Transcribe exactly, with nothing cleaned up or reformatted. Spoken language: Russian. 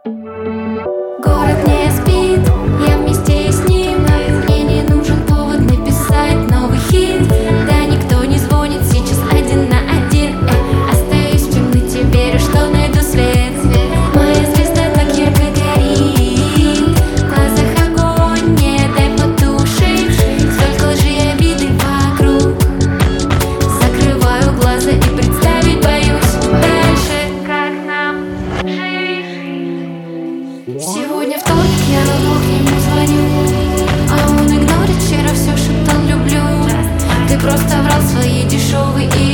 Город не спит, я вместе с ним. Мне не нужен повод написать новый хит. Да никто не звонит сейчас один на один. Э, остаюсь в темноте, верю, что найду свет. Моя звезда так ярко горит, в глазах огонь, не дай потушить. Столько лжи и обиды вокруг. Закрываю глаза и представить боюсь дальше, как нам жить. Сегодня вторник, я на двух ему звоню, а он игнорит, вчера все шептал люблю. Ты просто врал свои дешевые